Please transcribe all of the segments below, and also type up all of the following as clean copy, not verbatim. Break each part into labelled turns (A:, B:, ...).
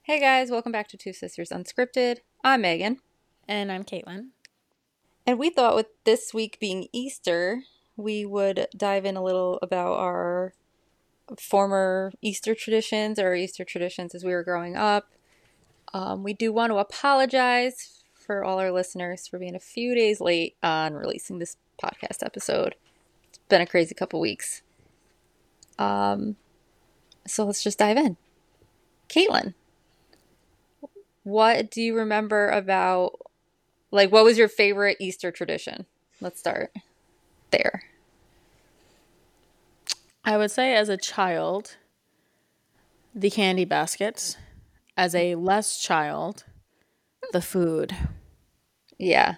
A: Hey guys, welcome back to Two Sisters Unscripted. I'm Megan,
B: And I'm Caitlin.
A: and we thought with this week being Easter, we would dive in a little about our former Easter traditions or Easter traditions as we were growing up. We do want to apologize for all our listeners for being a few days late on releasing this podcast episode. It's been a crazy couple weeks. So let's just dive in. Caitlin, what do you remember about, like, what was your favorite Easter tradition? Let's start there.
B: I would say as a child, the candy baskets. As a less child, the food.
A: Yeah.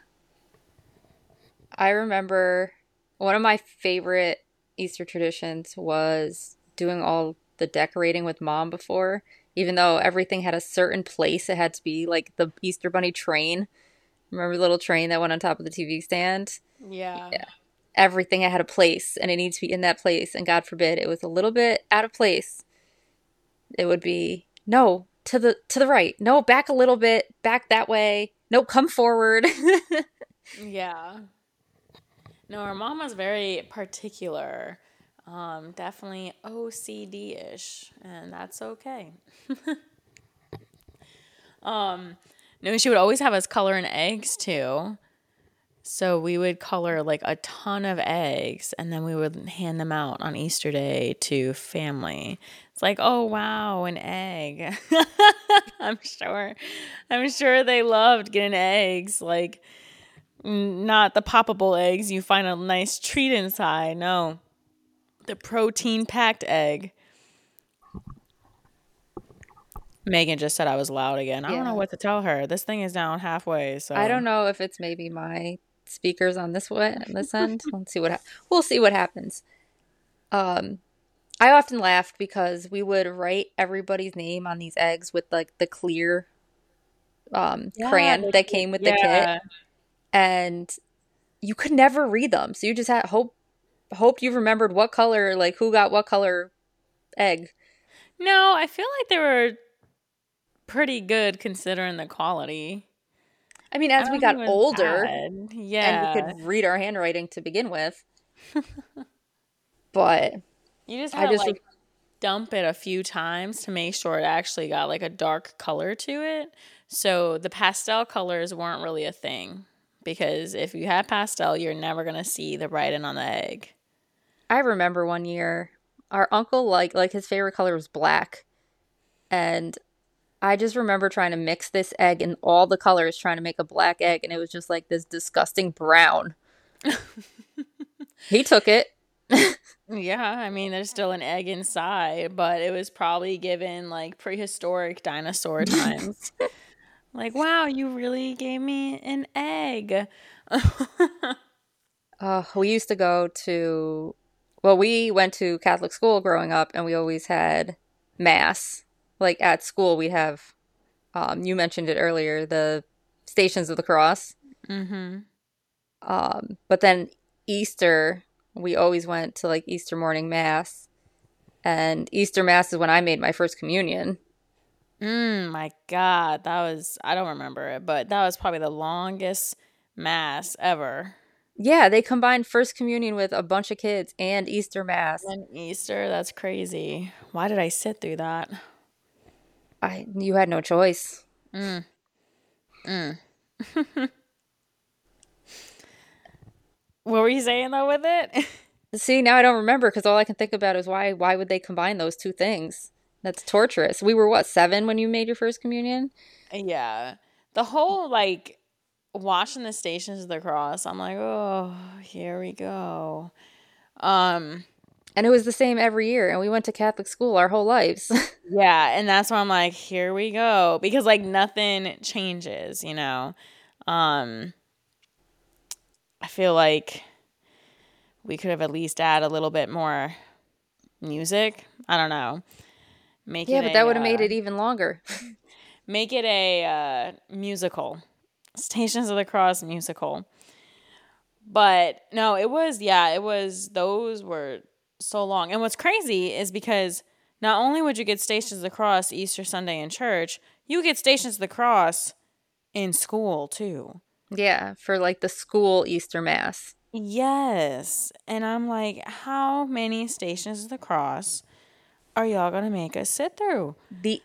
A: I remember one of my favorite Easter traditions was doing all the decorating with mom before, even though everything had a certain place. It had to be like the Easter Bunny train. Remember the little train that went on top of the TV stand?
B: Yeah.
A: Yeah. Everything had a place and it needed to be in that place. And God forbid it was a little bit out of place. It would be, no, to the right. No, back a little bit, back that way. No, come forward.
B: Yeah. No, our mom was very particular. Definitely OCD-ish, and that's okay. No, she would always have us color in eggs too. So we would color like a ton of eggs and then we would hand them out on Easter Day to family. It's like, oh wow, an egg. I'm sure. I'm sure they loved getting eggs. Like not the poppable eggs you find a nice treat inside. No. The protein packed egg. Megan just said I was loud again. I don't know
A: Yeah.
B: what to tell her. This thing is down halfway,
A: I
B: so
A: don't know if it's maybe my speakers on this way, on this end. Let's see we'll see what happens. Um, I often laughed because we would write everybody's name on these eggs with like the clear
B: yeah,
A: crayon that came with the kit,
B: yeah.
A: and you could never read them. So you just had hoped you remembered what color, like who got what color egg.
B: No, I feel like they were pretty good considering the quality.
A: I mean,
B: I
A: as we
B: don't think
A: got
B: it was
A: older
B: bad.
A: and we
B: Yeah.
A: could read our handwriting to begin with, but
B: You just
A: I
B: had to
A: just
B: like dump it a few times to make sure it actually got like a dark color to it. So the pastel colors weren't really a thing because if you had pastel, you're never going to see the writing on the egg.
A: I remember one year our uncle like his favorite color was black, and I just remember trying to mix this egg in all the colors trying to make a black egg, and it was just like this disgusting brown. He took it.
B: Yeah, I mean, there's still an egg inside, but it was probably given like prehistoric dinosaur times. Like, wow, you really gave me an egg.
A: We used to go to, well, we went to Catholic school growing up, and we always had mass. Like at school, we'd have, you mentioned it earlier, the Stations of the Cross.
B: Mm-hmm.
A: But then Easter, we always went to like Easter morning mass, and Easter mass is when I made my first communion.
B: My God, that was, I don't remember it, but that was probably the longest mass ever.
A: Yeah, they combined first communion with a bunch of kids and Easter mass.
B: And Easter, that's crazy. Why did I sit through that?
A: You had no choice.
B: Mm, mm. What were you saying though with it?
A: See, now I don't remember because all I can think about is why would they combine those two things? That's torturous. We were what, 7 when you made your first communion?
B: Yeah. The whole like watching the Stations of the Cross, I'm like, oh, here we go. Um,
A: And it was the same every year, and we went to Catholic school our whole lives.
B: yeah, and that's why I'm like, here we go. Because like nothing changes, you know. Um, I feel like we could have at least add a little bit more music. I don't know. Make
A: Yeah,
B: it
A: but that
B: a
A: would have made it even longer.
B: musical. Stations of the Cross musical. But no, it was, yeah, it was, those were so long. And what's crazy is because not only would you get Stations of the Cross Easter Sunday in church, you would get Stations of the Cross in school too.
A: Yeah, for like the school Easter Mass.
B: Yes. And I'm like, how many Stations of the Cross are y'all going to make us sit through?
A: The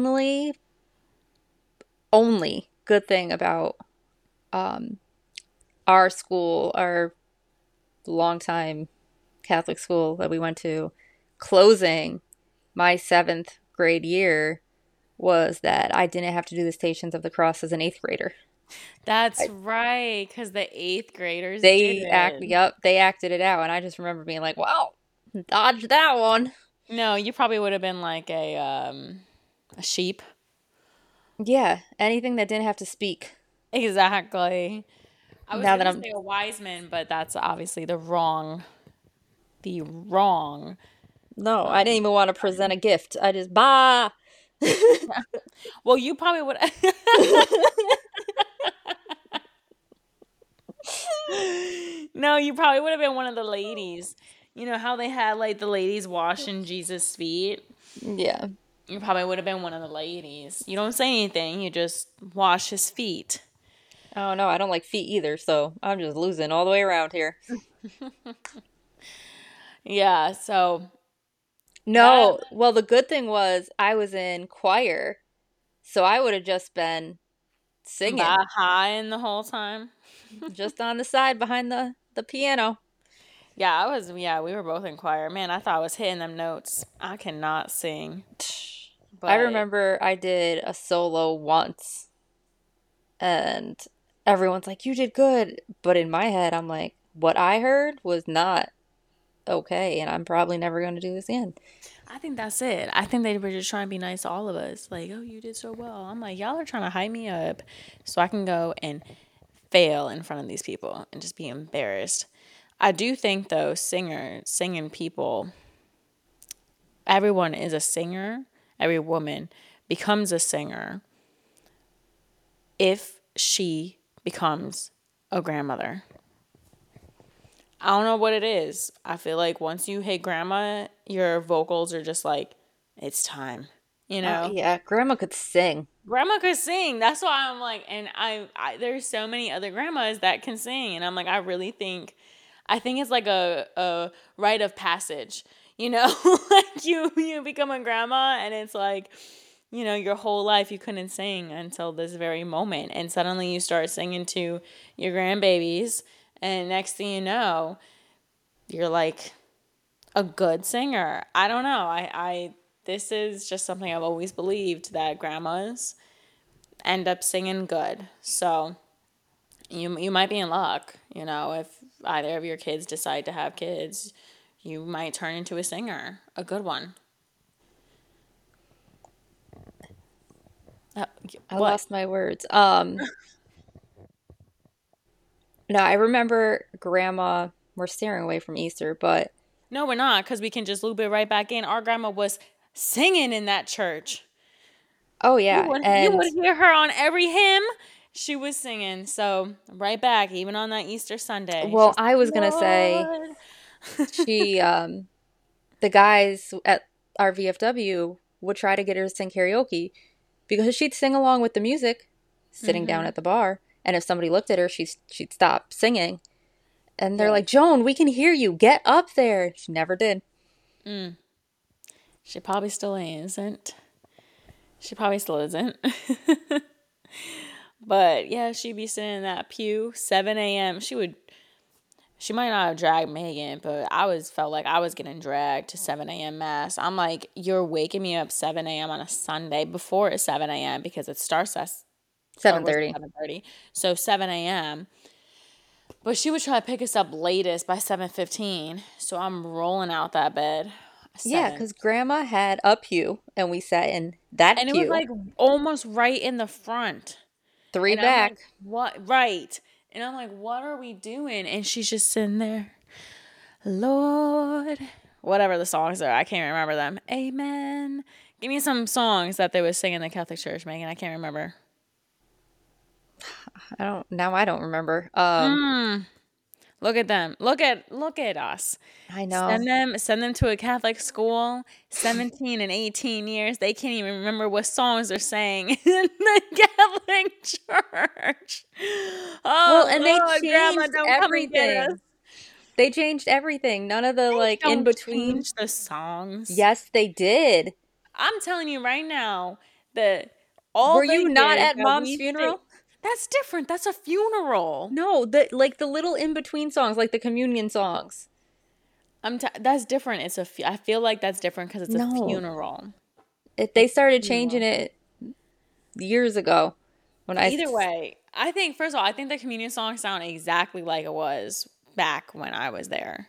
A: only good thing about um, our school, our longtime Catholic school that we went to, closing my seventh grade year was that I didn't have to do the Stations of the Cross as an eighth grader.
B: That's
A: I,
B: right, because the eighth graders did it.
A: they acted it out, and I just remember being like, "Wow, dodged that one."
B: No, you probably would have been like a sheep.
A: Yeah, anything that didn't have to speak.
B: Exactly. I was
A: Now that
B: gonna
A: I'm
B: say a wise man, but that's obviously the wrong.
A: No, I didn't
B: Um,
A: even want to present a gift. I just bah.
B: well, you probably would. No, you probably would have been one of the ladies. You know how they had like the ladies washing Jesus' feet?
A: Yeah.
B: You probably would have been one of the ladies. You don't say anything, you just wash his feet.
A: Oh no, I don't like feet either, so I'm just losing all the way around here.
B: Yeah, so that
A: No, well, the good thing was I was in choir, so I would have just been singing,
B: behind the whole time.
A: just on the side behind the piano.
B: Yeah, we were both in choir. Man, I thought I was hitting them notes. I cannot sing,
A: I
B: but
A: remember I did a solo once, and everyone's like, "You did good," but in my head, I'm like, "What I heard was not okay, and I'm probably never going to do this again."
B: I think that's it. I think they were just trying to be nice to all of us. Like, oh, you did so well. I'm like, y'all are trying to hype me up so I can go and fail in front of these people and just be embarrassed. I do think though, singing people, everyone is a singer. Every woman becomes a singer if she becomes a grandmother. I don't know what it is. I feel like once you hit grandma, your vocals are just like, it's time, you
A: Oh
B: know?
A: yeah, grandma could sing.
B: Grandma could sing. That's why I'm like, and I there's so many other grandmas that can sing, and I'm like, I think it's like a rite of passage, you know, like you become a grandma, and it's like, you know, your whole life you couldn't sing until this very moment, and suddenly you start singing to your grandbabies, and next thing you know, you're like a good singer. I don't know. I this is just something I've always believed that grandmas end up singing good. So you might be in luck, you know, if either of your kids decide to have kids, you might turn into a singer, a good one. Uh,
A: I
B: what?
A: lost my words. No, I remember grandma, we're steering away from Easter, but
B: No, we're not, because we can just loop it right back in. Our grandma was singing in that church.
A: oh
B: You
A: yeah,
B: would you
A: and
B: would hear her on every hymn. She was singing. So right back, even on that Easter Sunday,
A: well,
B: she's like,
A: I was gonna say
B: Lord.
A: she the guys at our VFW would try to get her to sing karaoke because she'd sing along with the music sitting down
B: Mm-hmm.
A: at the bar, and if somebody looked at her, she'd stop singing. And they're
B: Yeah.
A: like, "Joan, we can hear you. Get up there." She never did.
B: Mm. She probably still isn't. She probably still isn't. But yeah, she'd be sitting in that pew, 7 a.m. She might not have dragged Megan, but I was felt like I was getting dragged to 7 a.m. mass. I'm like, you're waking me up 7 a.m. on a Sunday before it's 7 a.m. because it starts at, or was it
A: 7:30.
B: 7:30? So 7 a.m. But she would try to pick us up latest by 7:15. So I'm rolling out that bed.
A: Yeah,
B: 7.
A: because grandma had a pew and we sat in that
B: And it was
A: pew,
B: like almost right in the front.
A: three
B: And I'm like,
A: back.
B: what? Right. And I'm like, what are we doing? And she's just sitting there, Lord, whatever the songs are. I can't remember them. Amen. Give me some songs that they would sing in the Catholic Church, Megan. I can't remember.
A: I don't remember.
B: Mm. Look at them. Look at us.
A: I know.
B: Send them to a Catholic school. 17 and 18 years. They can't even remember what songs they're saying in the Catholic Church.
A: Well,
B: Oh
A: and they
B: Lord, Grandma,
A: changed
B: don't come and get us.
A: everything. They changed everything. None of the like in
B: Don't
A: between.
B: change the songs.
A: Yes, they did.
B: I'm telling you right now that all
A: Were
B: they
A: you not
B: did
A: at
B: that
A: mom's
B: we say,
A: funeral?
B: that's different. That's a funeral.
A: No, the little in between songs, like the communion songs.
B: That's different. I feel like that's different because it's a
A: No,
B: funeral.
A: they
B: It's a
A: started changing
B: funeral.
A: it years ago when
B: Either way, I think first of all, I think the communion songs sound exactly like it was back when I was there.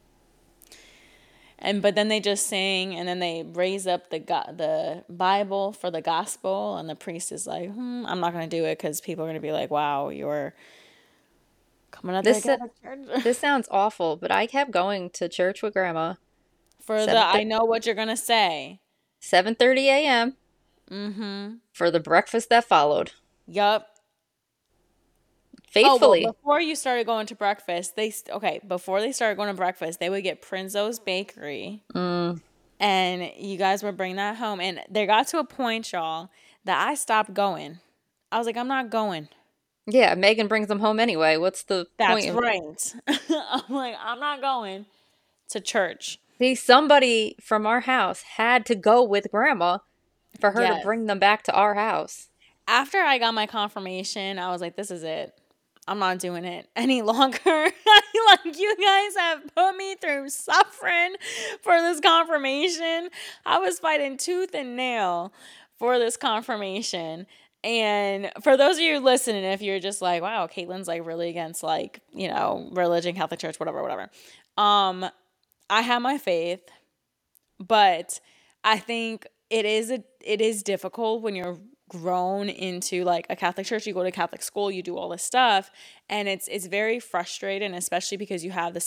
B: But then they just sing, and then they raise up the Bible for the gospel, and the priest is like, I'm not gonna do it because people are gonna be like, wow, you're coming out the
A: this
B: Catholic Church.
A: this sounds awful, but I kept going to church with grandma.
B: For the
A: 7
B: I know what you're gonna say.
A: 7:30 a.m. for the breakfast that followed.
B: Yup. Oh well,
A: Faithfully.
B: before you started going to breakfast, before they started going to breakfast, they would get Prinzo's Bakery, and you guys would bring that home. And there got to a point, y'all, that I stopped going. I was like, I'm not going.
A: Yeah, Megan brings them home anyway. What's the
B: That's
A: point of
B: right. I'm like, I'm not going to church.
A: See, somebody from our house had to go with grandma for her to
B: Yes.
A: bring them back to our house.
B: After I got my confirmation, I was like, this is it. I'm not doing it any longer. Like, you guys have put me through suffering for this confirmation. I was fighting tooth and nail for this confirmation. And for those of you listening, if you're just like, wow, Caitlin's like really against like, religion, Catholic Church, whatever. I have my faith, but I think it is difficult when you're grown into like a Catholic church. You go to Catholic school, you do all this stuff, and it's very frustrating, especially because you have the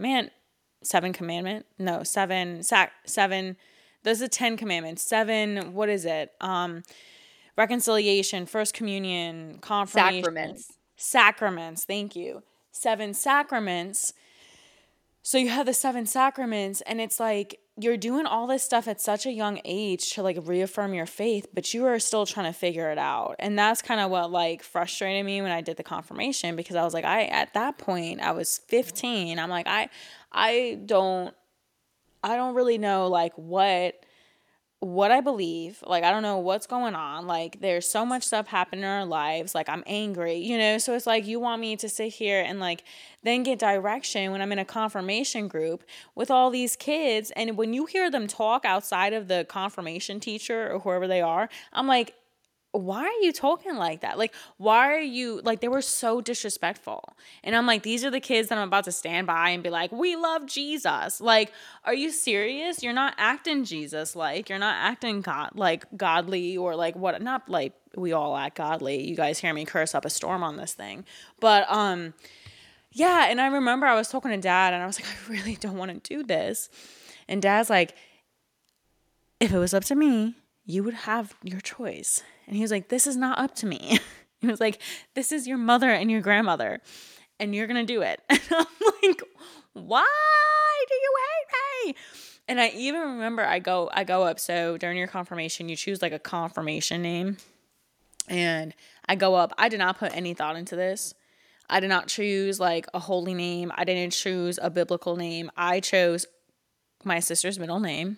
B: seven. There's the 10 commandments. 7. What is it? Reconciliation, first communion, confirmation, sacraments. Thank you. 7 sacraments. So you have the 7 sacraments, and it's like you're doing all this stuff at such a young age to like reaffirm your faith, but you are still trying to figure it out. And that's kind of what like frustrated me when I did the confirmation, because I was like, at that point I was 15. I'm like, I don't really know like what I believe. Like, I don't know what's going on. Like, there's so much stuff happening in our lives. Like, I'm angry, So it's like, you want me to sit here and like, then get direction when I'm in a confirmation group with all these kids. And when you hear them talk outside of the confirmation teacher or whoever they are, I'm like, why are you talking like that? Like, why are you like, they were so disrespectful. And I'm like, these are the kids that I'm about to stand by and be like, we love Jesus. Like, are you serious? You're not acting Jesus like, you're not acting godly, or like what, not like we all act godly. You guys hear me curse up a storm on this thing. But yeah, and I remember I was talking to Dad and I was like, I really don't want to do this. And Dad's like, if it was up to me, you would have your choice. And he was like, this is not up to me. He was like, this is your mother and your grandmother, and you're going to do it. And I'm like, why do you hate me? And I even remember I go up. So during your confirmation, you choose like a confirmation name. And I go up. I did not put any thought into this. I did not choose like a holy name. I didn't choose a biblical name. I chose my sister's middle name.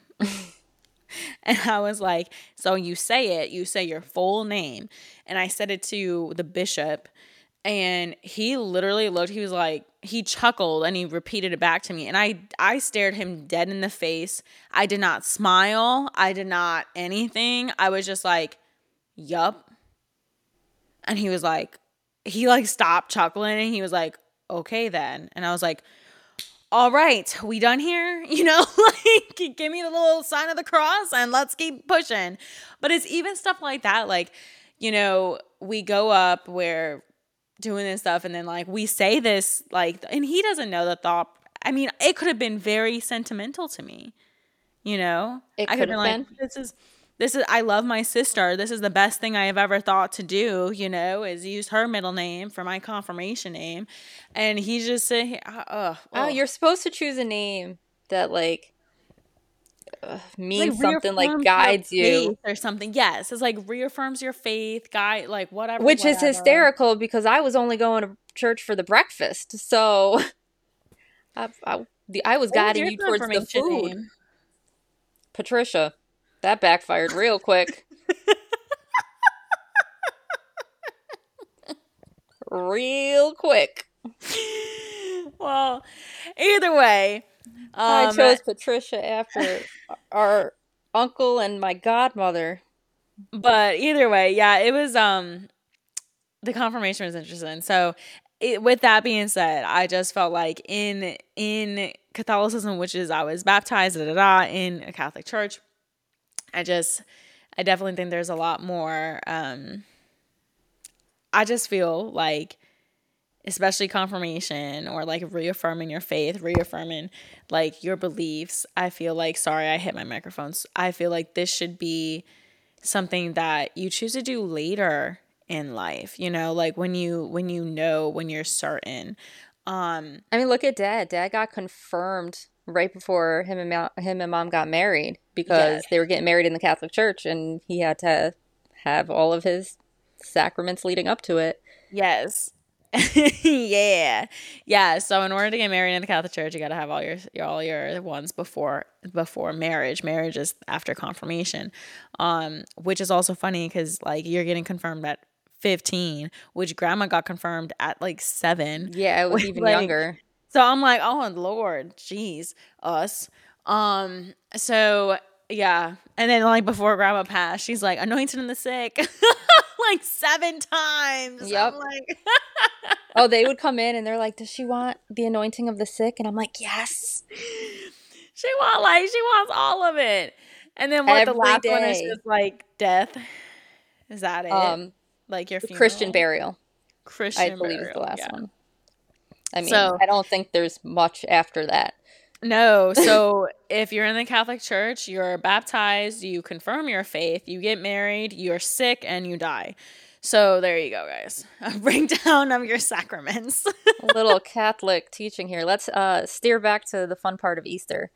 B: And I was like, so you say your full name. And I said it to the bishop, and he literally looked, he was like, he chuckled and he repeated it back to me. And I stared him dead in the face. I did not smile. I did not anything. I was just like, yup. And he was like, he like stopped chuckling and he was like, okay then. And I was like, all right, we done here? Like, give me the little sign of the cross and let's keep pushing. But it's even stuff like that. Like, we go up, we're doing this stuff, and then like we say this, like, and he doesn't know the thought. I mean, it could have been very sentimental to me.
A: It
B: I could
A: could
B: have been
A: have
B: like,
A: been.
B: I love my sister. This is the best thing I have ever thought to do, is use her middle name for my confirmation name. And he just said,
A: Oh, you're supposed to choose a name that means something, like
B: reaffirms your
A: guides you.
B: faith or something. Yes, it's like reaffirms your faith, guide, like whatever,
A: Which is
B: whatever.
A: hysterical because I was only going to church for the breakfast. So I was guiding you towards the food.
B: Name?
A: Patricia. That backfired real quick. Real quick.
B: Well, either way.
A: I chose Patricia after our uncle and my godmother.
B: But either way, yeah, it was, the confirmation was interesting. So with that being said, I just felt like in Catholicism, which is I was baptized in a Catholic church, I definitely think there's a lot more. I just feel like, especially confirmation or like reaffirming your faith, reaffirming like your beliefs. I feel like, sorry, I hit my microphones. I feel like this should be something that you choose to do later in life, like when you're certain.
A: I mean, look at Dad. Dad got confirmed right before him and Mom got married because they were getting married in the Catholic Church, and he had to have all of his sacraments leading up to it.
B: Yes. Yeah. So in order to get married in the Catholic Church, you got to have all your ones before marriage. Marriage is after confirmation, which is also funny because like you're getting confirmed at 15, which Grandma got confirmed at like 7.
A: Yeah, it was even younger.
B: So I'm like, oh Lord, jeez, us. So yeah, and then like before Grandma passed, she's like anointed in the sick, like 7 times.
A: Yep.
B: I'm like,
A: oh, they would come in and they're like, "Does she want the anointing of the sick?" And I'm like, "Yes."
B: She wants all of it. And then what, the last one is just like death. Is that it? Like your funeral?
A: Christian burial.
B: I
A: believe is the last one. I mean, I don't think there's much after that.
B: No. So if you're in the Catholic Church, you're baptized, you confirm your faith, you get married, you're sick, and you die. So there you go, guys. A breakdown of your sacraments.
A: A little Catholic teaching here. Let's steer back to the fun part of Easter.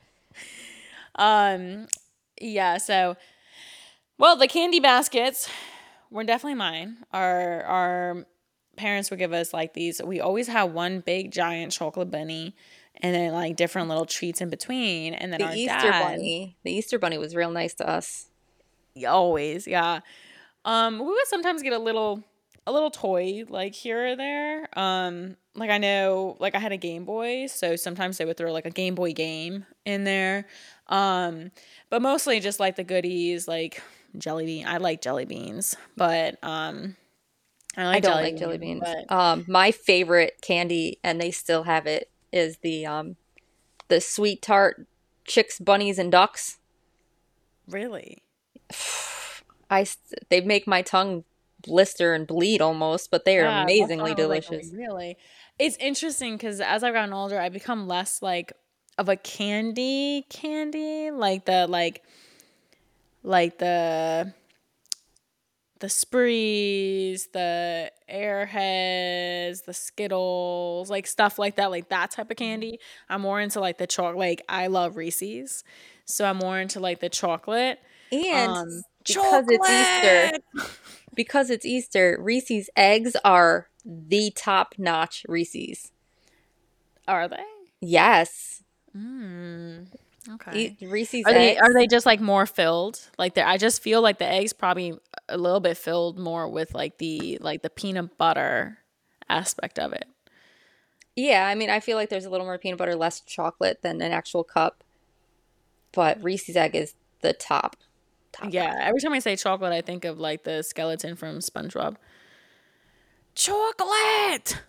B: Yeah, so, well, the candy baskets were definitely mine. Our parents would give us like these. We always had one big giant chocolate bunny and then like different little treats in between. And then
A: the Easter bunny was real nice to us.
B: Always, yeah. We would sometimes get a little toy like here or there. Like I know, like I had a Game Boy, so sometimes they would throw like a Game Boy game in there. But mostly just like the goodies, like jelly bean. I like jelly beans, but I don't like jelly beans.
A: But... my favorite candy, and they still have it, is the sweet tart chicks, bunnies, and ducks.
B: Really?
A: They make my tongue blister and bleed almost, but they are amazingly delicious.
B: Like, really? It's interesting because as I've gotten older, I become less like of a candy, like the Sprees, the Airheads, the Skittles, like stuff like that, like that type of candy. I'm more into like the chocolate. Like I love Reese's, so I'm more into like the chocolate.
A: And because it's Easter, Reese's eggs are the top-notch Reese's.
B: Are they?
A: Yes.
B: Okay.
A: Reese's eggs.
B: Are they just like more filled? Like I just feel like the eggs probably a little bit filled more with like the peanut butter aspect of it.
A: Yeah, I mean, I feel like there's a little more peanut butter, less chocolate than an actual cup. But Reese's egg is the top.
B: Yeah, every time I say chocolate, I think of like the skeleton from SpongeBob. Chocolate!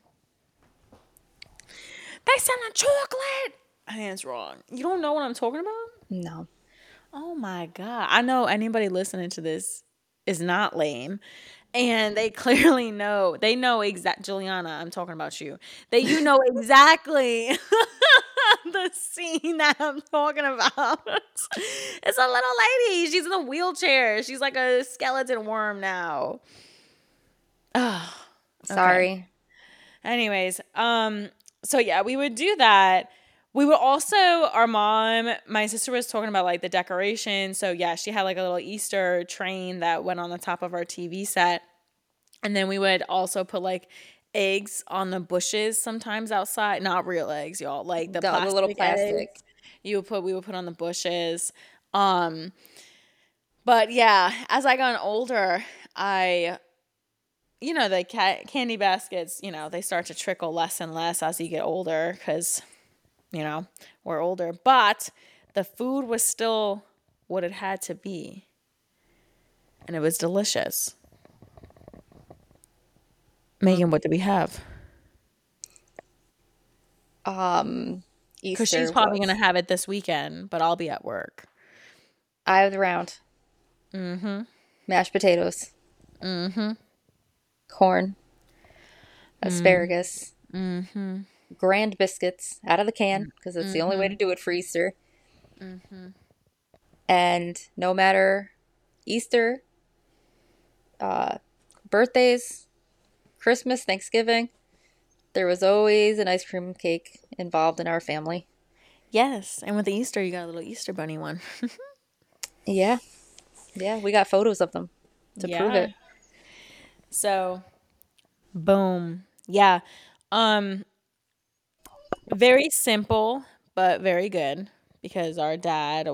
B: They sent a chocolate! I think it's wrong. You don't know what I'm talking about?
A: No.
B: Oh my God. I know anybody listening to this is not lame. And they clearly know. They know Juliana, I'm talking about you. You know exactly the scene that I'm talking about. It's a little lady. She's in a wheelchair. She's like a skeleton worm now. Oh,
A: Sorry.
B: okay. Anyways, so yeah, we would do that. We would also, our mom, my sister was talking about like the decoration. So yeah, she had like a little Easter train that went on the top of our TV set. And then we would also put like eggs on the bushes sometimes outside. Not real eggs, y'all. Like the
A: The little
B: plastic
A: plastic.
B: eggs we would put on the bushes. But yeah, as I got older, the candy baskets, they start to trickle less and less as you get older because, we're older. But the food was still what it had to be. And it was delicious. Megan, what do we have? Because
A: Easter
B: she's probably
A: was
B: going to have it this weekend, but I'll be at work.
A: Eye of the round.
B: Mm-hmm.
A: Mashed potatoes.
B: Mm-hmm.
A: Corn. Asparagus. Mm-hmm. Grand biscuits out of the can because it's the only way to do it for Easter. Mm-hmm. And no matter Easter, birthdays, Christmas, Thanksgiving, there was always an ice cream cake involved in our family.
B: Yes, and with the Easter, you got a little Easter bunny one.
A: Yeah. Yeah, we got photos of them to prove it.
B: So, boom. Yeah. Very simple, but very good because our dad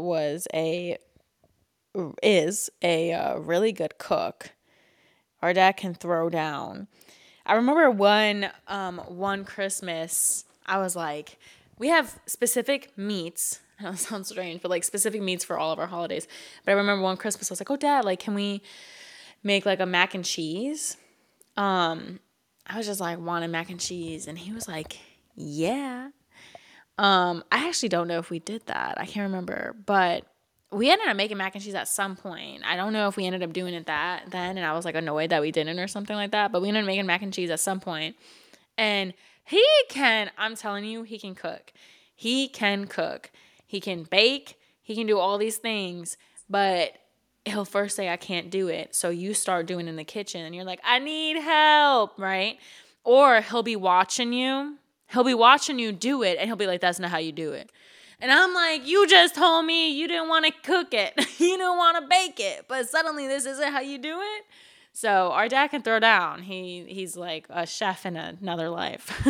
B: is a really good cook. Our dad can throw down. I remember one Christmas, I was like, we have specific meats. That sounds strange, but like specific meats for all of our holidays. But I remember one Christmas, I was like, oh, Dad, like, can we make like a mac and cheese? I was just like, wanting mac and cheese. And he was like, yeah. I actually don't know if we did that. I can't remember. But we ended up making mac and cheese at some point. I don't know if we ended up doing it then, and I was like annoyed that we didn't or something like that. But we ended up making mac and cheese at some point. And I'm telling you, he can cook. He can cook. He can bake. He can do all these things. But he'll first say, I can't do it. So you start doing it in the kitchen and you're like, I need help, right? Or he'll be watching you. He'll be watching you do it and he'll be like, that's not how you do it. And I'm like, you just told me you didn't want to cook it. You didn't want to bake it. But suddenly this isn't how you do it. So our dad can throw down. He's like a chef in another life.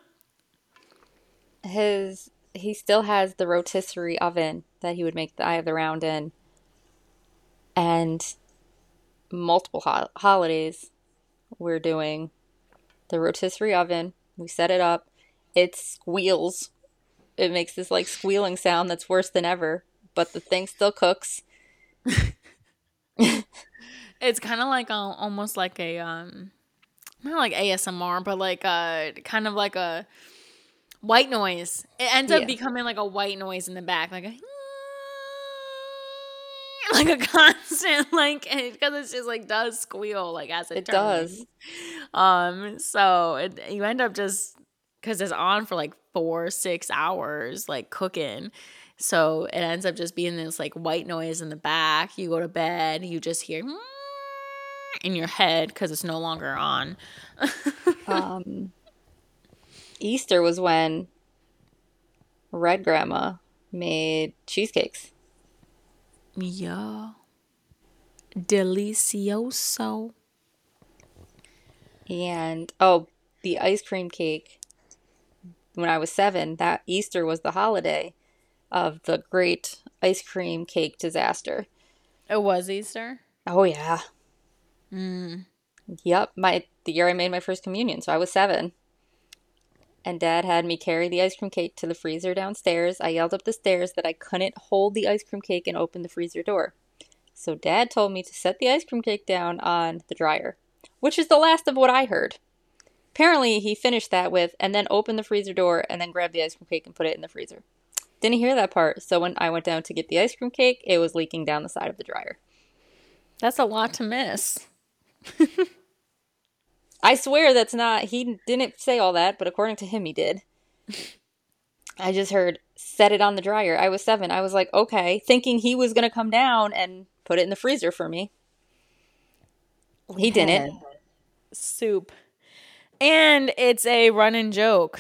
A: He still has the rotisserie oven that he would make the Eye of the Round in. And multiple holidays we're doing the rotisserie oven. We set it up. It squeals. It makes this like squealing sound that's worse than ever, but the thing still cooks.
B: It's kind of like almost like a not like ASMR, but like kind of like a white noise. It ends up becoming like a white noise in the back, like a constant because it just like does squeal like as it turns.
A: Does.
B: So you end up just because it's on for like 4-6 hours like cooking. So it ends up just being this like white noise in the back. You go to bed, you just hear in your head because it's no longer on.
A: Easter was when Red Grandma made cheesecakes.
B: Yeah. Delicioso.
A: And the ice cream cake. When I was 7, that Easter was the holiday of the great ice cream cake disaster.
B: It was Easter?
A: Oh, yeah. Yep. The year I made my first communion, so I was 7. And Dad had me carry the ice cream cake to the freezer downstairs. I yelled up the stairs that I couldn't hold the ice cream cake and open the freezer door. So Dad told me to set the ice cream cake down on the dryer, which is the last of what I heard. Apparently, he finished that with, and then opened the freezer door, and then grabbed the ice cream cake and put it in the freezer. Didn't hear that part, so when I went down to get the ice cream cake, it was leaking down the side of the dryer.
B: That's a lot to miss.
A: I swear he didn't say all that, but according to him, he did. I just heard, set it on the dryer. I was 7. I was like, okay, thinking he was going to come down and put it in the freezer for me.
B: We
A: He didn't.
B: had soup. And it's a running joke.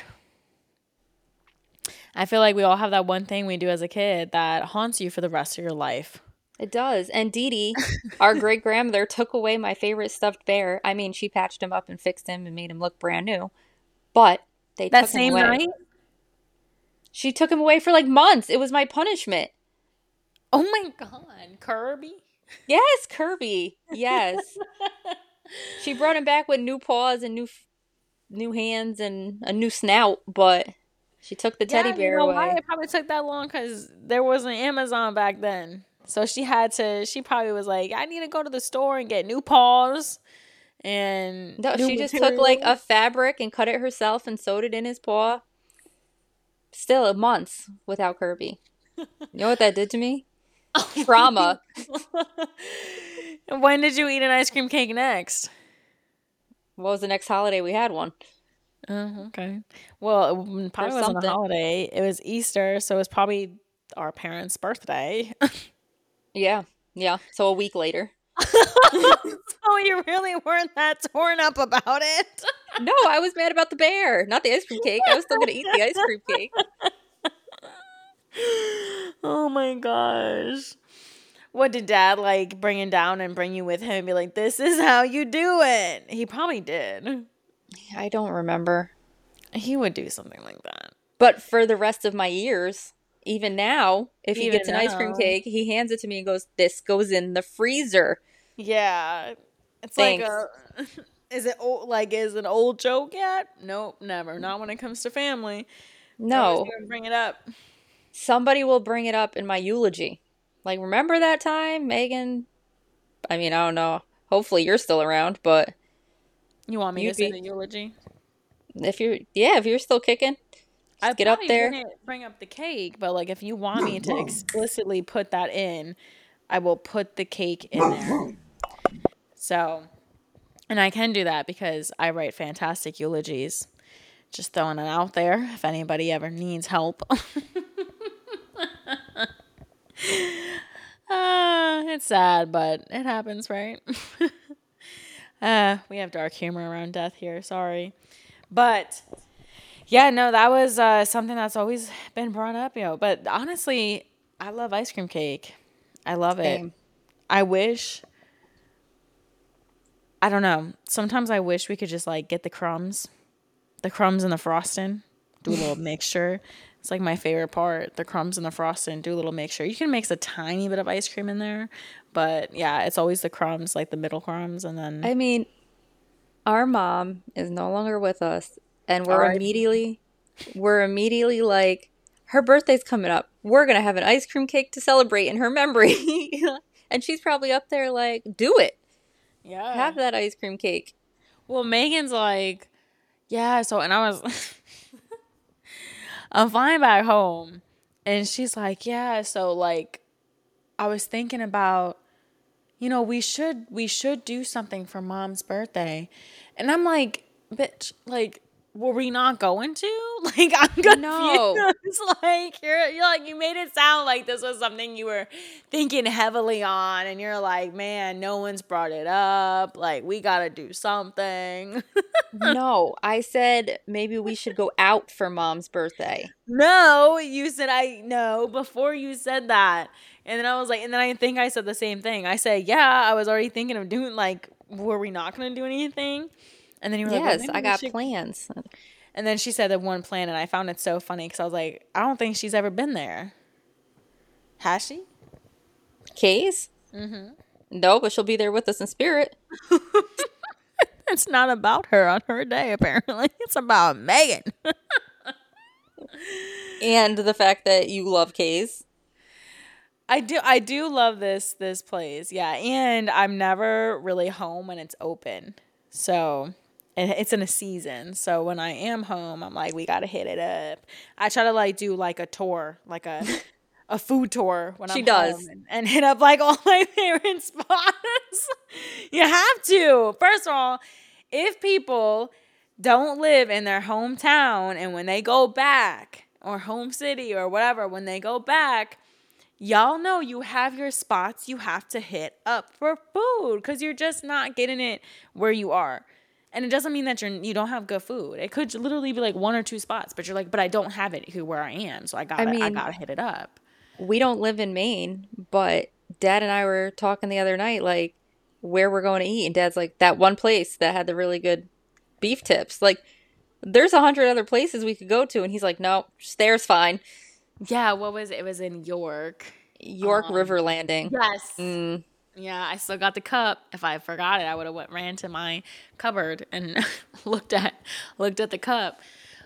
B: I feel like we all have that one thing we do as a kid that haunts you for the rest of your life.
A: It does. And Dee Dee, our great grandmother, took away my favorite stuffed bear. I mean, she patched him up and fixed him and made him look brand new, but they
B: That
A: took him
B: same
A: away.
B: night?
A: She took him away for like months. It was my punishment.
B: Oh my God, Kirby.
A: Yes, Kirby. Yes. She brought him back with new paws and new hands and a new snout, but she took the teddy
B: Yeah, you
A: bear
B: know why
A: away.
B: it probably took that long? Because there wasn't Amazon back then. So she probably was like, I need to go to the store and get new paws and
A: No,
B: new
A: she just took like
B: material.
A: a fabric and cut it herself and sewed it in his paw. Still months without Kirby. You know what that did to me? Trauma.
B: When did you eat an ice cream cake next?
A: What was the next holiday we had one?
B: Oh, okay. Well, it
A: Or
B: probably wasn't a
A: something.
B: holiday. It was Easter, so it was probably our parents' birthday.
A: Yeah. Yeah. So a week later.
B: Oh, you really weren't that torn up about it.
A: No, I was mad about the bear, not the ice cream cake. I was still gonna eat the ice cream cake.
B: Oh my gosh. What did dad like bring it down and bring you with him and be like, this is how you do it? He probably did.
A: I don't remember.
B: He would do something like that.
A: But for the rest of my years, even now, if he
B: Even
A: gets an ice cream
B: now.
A: cake, he hands it to me and goes, "This goes in the freezer."
B: Yeah. It's like
A: Thanks.
B: a is it old, like is an old joke yet? Nope, never. Not when it comes to family. They're always
A: No,
B: gonna bring it up.
A: somebody will bring it up in my eulogy. Like, remember that time, Megan? I mean, I don't know. Hopefully you're still around, but
B: You want me to
A: you'd
B: say the
A: be
B: eulogy?
A: if you're still kicking,
B: I
A: just get up
B: probably
A: there.
B: wouldn't bring up the cake, but like if you want me to explicitly put that in, I will put the cake in there. So, and I can do that because I write fantastic eulogies. Just throwing it out there if anybody ever needs help. It's sad, but it happens, right? We have dark humor around death here. Sorry. But yeah, no, that was something that's always been brought up, But honestly, I love ice cream cake. I love it.
A: Same.
B: I wish, I don't know. Sometimes I wish we could just like get the crumbs and the frosting, do a little mixture. It's like my favorite part, the crumbs and the frosting, do a little mixture. You can mix a tiny bit of ice cream in there, but yeah, it's always the crumbs, like the middle crumbs, and then
A: I mean, our mom is no longer with us, and
B: all
A: we're
B: right.
A: immediately like, her birthday's coming up. We're gonna have an ice cream cake to celebrate in her memory. And she's probably up there like, do it.
B: Yeah.
A: Have that ice cream cake.
B: Well, Megan's like, yeah, so, and I was, I'm flying back home, and she's like, yeah, so like, I was thinking about, we should do something for mom's birthday. And I'm like, bitch, like, were we not going to? Like, I'm
A: No.
B: confused. Like, you're like, you made it sound like this was something you were thinking heavily on. And you're like, man, no one's brought it up. Like, we got to do something.
A: No. I said maybe we should go out for mom's birthday.
B: No, you said no before you said that. And then I was like, and then I think I said the same thing. I said, yeah, I was already thinking of doing like, were we not going to do anything? And then you were like, well,
A: Yes,
B: maybe
A: I
B: we
A: got
B: should.
A: plans.
B: And then she said the one plan, and I found it so funny because I was like, I don't think she's ever been there. Has she?
A: Case? No, but she'll be there with us in spirit.
B: It's not about her on her day, apparently. It's about Megan.
A: And the fact that you love Case.
B: I do love this place. Yeah, and I'm never really home when it's open. So, and it's in a season. So when I am home, I'm like, we got to hit it up. I try to like do like a tour, like a food tour when
A: She
B: I'm home
A: does.
B: and hit up like all my favorite spots. You have to. First of all, if people don't live in their hometown and when they go back or Home City or whatever, when they go back, y'all know you have your spots you have to hit up for food because you're just not getting it where you are. And it doesn't mean that you don't have good food. It could literally be like 1 or 2 spots, but you're like, but I don't have it here where I am, so I
A: I
B: gotta
A: mean,
B: hit it up.
A: we don't live in Maine, but Dad and I were talking the other night, like, where we're going to eat. And Dad's like, that one place that had the really good beef tips. Like, there's 100 other places we could go to. And he's like, no, just there's fine.
B: Yeah, what was it? It was in York.
A: York River Landing.
B: Yes.
A: Mm.
B: Yeah, I still got the cup. If I forgot it, I would have ran to my cupboard and looked at the cup.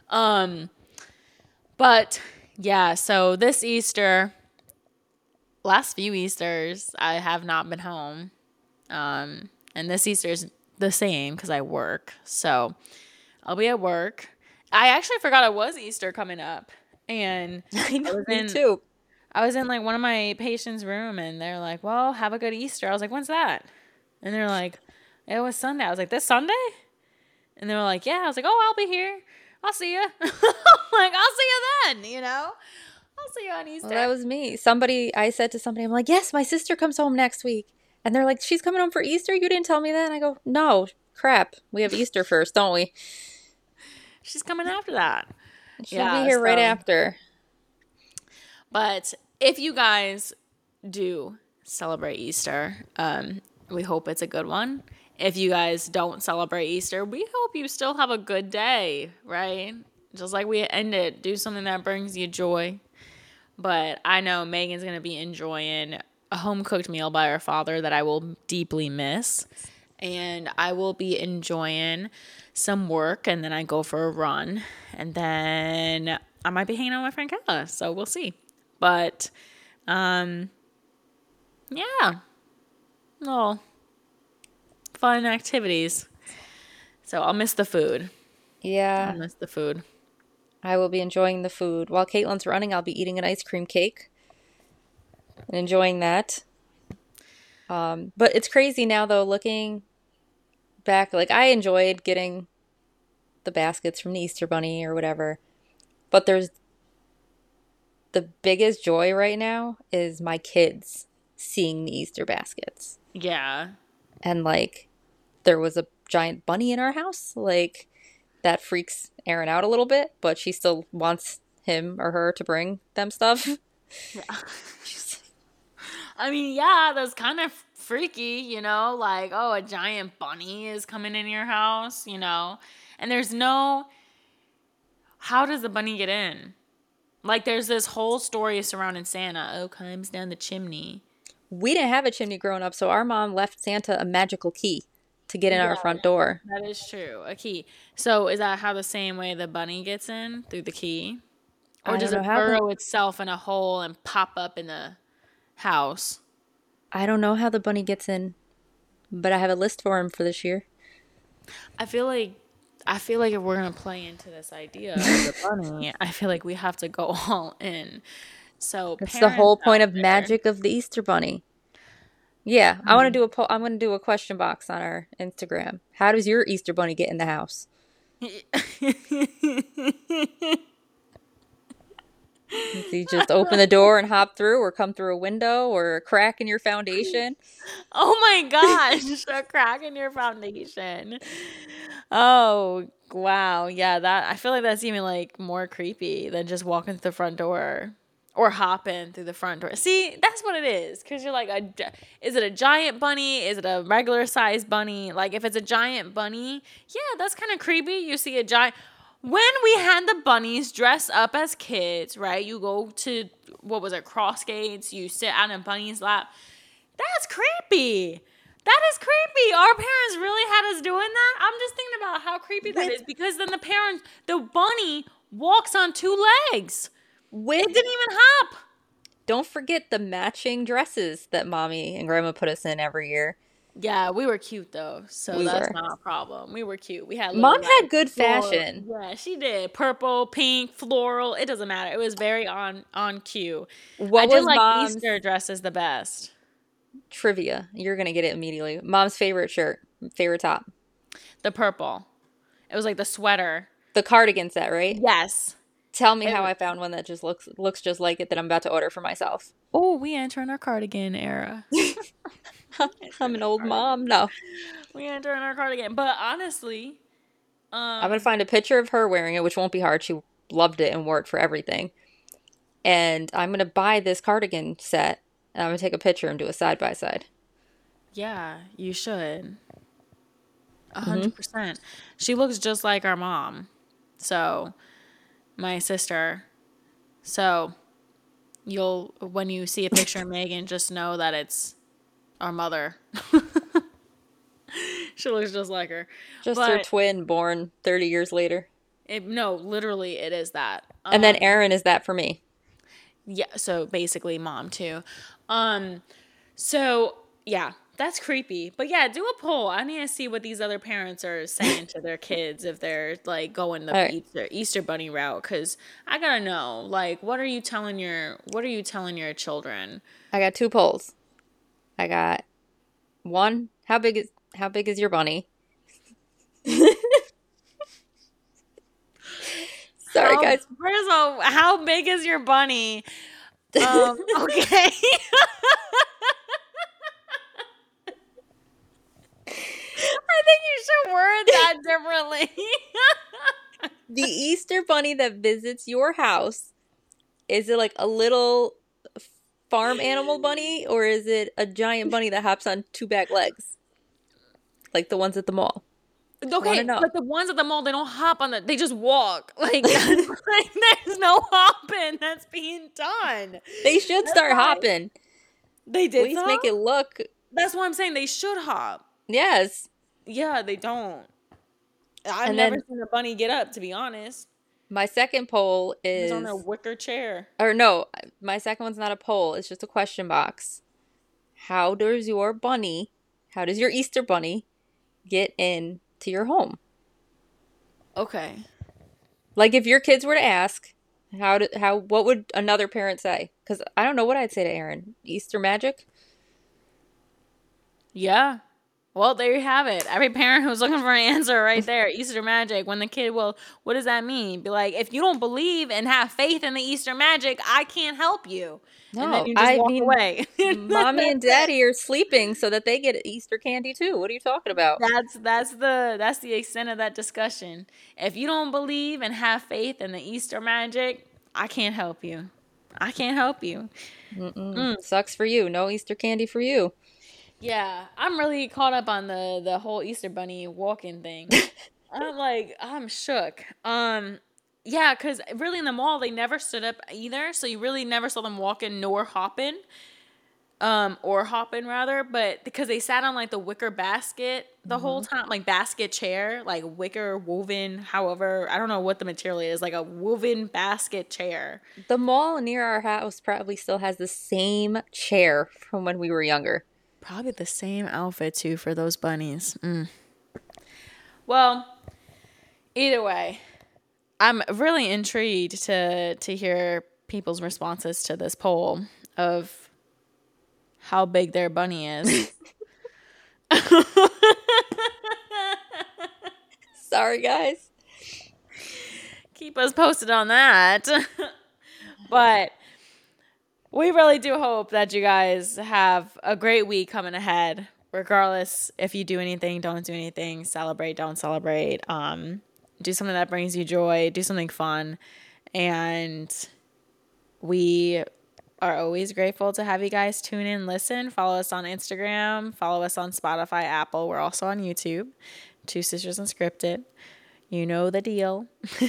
B: But yeah, so this Easter, last few Easters, I have not been home. And this Easter's the same because I work. So I'll be at work. I actually forgot it was Easter coming up. And
A: I know, me too.
B: I was in like one of my patients' room and they're like, well, have a good Easter. I was like, when's that? And they're like, it was Sunday. I was like, this Sunday? And they were like, yeah. I was like, oh, I'll be here. I'll see you. Like, I'll see you then, I'll see you on Easter.
A: Well, that was me. I said to somebody, I'm like, yes, my sister comes home next week. And they're like, she's coming home for Easter? You didn't tell me that? And I go, no, crap. We have Easter first, don't we?
B: She's coming after that.
A: She'll be here right after.
B: But if you guys do celebrate Easter, we hope it's a good one. If you guys don't celebrate Easter, we hope you still have a good day, right? Just like we ended, do something that brings you joy. But I know Megan's going to be enjoying a home-cooked meal by her father that I will deeply miss. And I will be enjoying some work, and then I go for a run. And then I might be hanging out with my friend Kayla, so we'll see. But, yeah. Oh, fun activities. So I'll miss the food.
A: Yeah.
B: I'll miss the food.
A: I will be enjoying the food. While Caitlin's running, I'll be eating an ice cream cake and enjoying that. But it's crazy now, though, looking back. Like, I enjoyed getting the baskets from the Easter Bunny or whatever. But there's the biggest joy right now is my kids seeing the Easter baskets.
B: Yeah.
A: And, like, there was a giant bunny in our house. Like, that freaks Erin out a little bit, but she still wants him or her to bring them stuff.
B: Yeah. I mean, yeah, that's kind of freaky, like, oh, a giant bunny is coming in your house, and there's no, how does the bunny get in? Like, there's this whole story surrounding Santa. Oh, climbs down the chimney.
A: We didn't have a chimney growing up, so our mom left Santa a magical key to get in our front door.
B: That is true. A key. So is that how the same way the bunny gets in? Through the key? Or does it burrow itself in a hole and pop up in the house?
A: I don't know how the bunny gets in, but I have a list for him for this year.
B: I feel like if we're going to play into this idea of the bunny, I feel like we have to go all in. So
A: it's the whole point of magic of the Easter Bunny. Yeah, I want to do I'm going to do a question box on our Instagram. How does your Easter Bunny get in the house? Does he just open the door and hop through, or come through a window, or a crack in your foundation?
B: Oh my gosh, a crack in your foundation. Oh, wow. Yeah, I feel like that's even like more creepy than just walking through the front door. Or hopping through the front door. See, that's what it is. Because you're like, is it a giant bunny? Is it a regular sized bunny? Like, if it's a giant bunny, yeah, that's kind of creepy. You see a giant. When we had the bunnies dress up as kids, right? You go to, what was it, Crossgates. You sit on a bunny's lap. That's creepy. That is creepy. Our parents really had us doing that. I'm just thinking about how creepy that is. Because then the bunny walks on 2 legs. It didn't even hop.
A: Don't forget the matching dresses that Mommy and Grandma put us in every year.
B: Yeah, we were cute though, so that's not a problem. We were cute. We had
A: Mom had good fashion.
B: Yeah, she did. Purple, pink, floral. It doesn't matter. It was very on cue.
A: What was Mom's
B: Easter dresses the best?
A: Trivia. You're gonna get it immediately. Mom's favorite shirt, favorite top.
B: The purple. It was like the sweater.
A: The cardigan set, right?
B: Yes.
A: Tell me how I found one that just looks just like it that I'm about to order for myself.
B: Oh, we enter in our cardigan era.
A: I'm an old mom. No.
B: We enter in our cardigan. But honestly,
A: I'm gonna find a picture of her wearing it, which won't be hard. She loved it and wore it for everything. And I'm gonna buy this cardigan set, and I'm gonna take a picture and do a side by side.
B: yeah, you should. 100%. She looks just like our mom. So, my sister. So, when you see a picture of Megan, just know that it's our mother. She looks just like her.
A: Just her
B: But
A: twin, born 30 years later.
B: no, literally, it is that.
A: And then Erin is that for me.
B: Yeah, so basically mom too. So yeah, that's creepy. But yeah, do a poll. I need to see what these other parents are saying to their kids if they're like going the
A: All right.
B: Easter bunny route, cuz I got to know, like what are you telling your children?
A: I got 2 polls. I got one, how big is your bunny? Sorry, guys.
B: First of all, how big is your bunny? Okay. I think you should word that differently.
A: The Easter bunny that visits your house, is it like a little farm animal bunny, or is it a giant bunny that hops on 2 back legs? Like the ones at the mall.
B: Okay,
A: know.
B: but the ones at the mall, they don't hop on they just walk. Like, there's no hopping that's being done.
A: They should start hopping.
B: They
A: At
B: did
A: least make it look.
B: That's what I'm saying. They should hop.
A: Yes.
B: Yeah, they don't. I've
A: And
B: never
A: then
B: seen a bunny get up, to be honest.
A: my second poll
B: It's
A: is,
B: on a wicker chair.
A: or no, my second one's not a poll. It's just a question box. How does your Easter bunny get in to your home?
B: Okay.
A: Like if your kids were to ask, what would another parent say? Because I don't know what I'd say to Erin. Easter magic?
B: Yeah. Well, there you have it. Every parent who's looking for an answer right there. Easter magic. When the kid will, what does that mean? Be like, if you don't believe and have faith in the Easter magic, I can't help you. And then
A: No,
B: you just walk away.
A: Mommy and Daddy are sleeping so that they get Easter candy too. What are you talking about?
B: That's the extent of that discussion. If you don't believe and have faith in the Easter magic, I can't help you. I can't help you.
A: Sucks for you. No Easter candy for you.
B: Yeah, I'm really caught up on the whole Easter bunny walking thing. I'm shook. Yeah, because really in the mall they never stood up either, so you really never saw them walking nor hopping. Or hopping rather, but because they sat on like the wicker basket the whole time, like basket chair, like wicker woven, however, I don't know what the material is, like a woven basket chair.
A: The mall near our house probably still has the same chair from when we were younger.
B: Probably the same outfit too for those bunnies. Well, either way, I'm really intrigued to hear people's responses to this poll of how big their bunny is.
A: Sorry, guys.
B: Keep us posted on that. But we really do hope that you guys have a great week coming ahead. Regardless if you do anything, don't do anything, celebrate, don't celebrate. Do something that brings you joy, do something fun. And we are always grateful to have you guys tune in, listen, follow us on Instagram, follow us on Spotify, Apple. We're also on YouTube. Two Sisters Unscripted. You know the deal.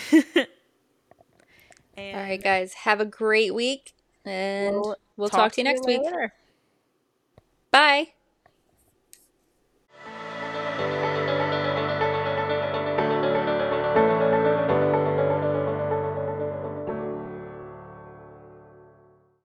A: All right, guys. Have a great week. And we'll talk to you next week.
B: Later.
A: Bye.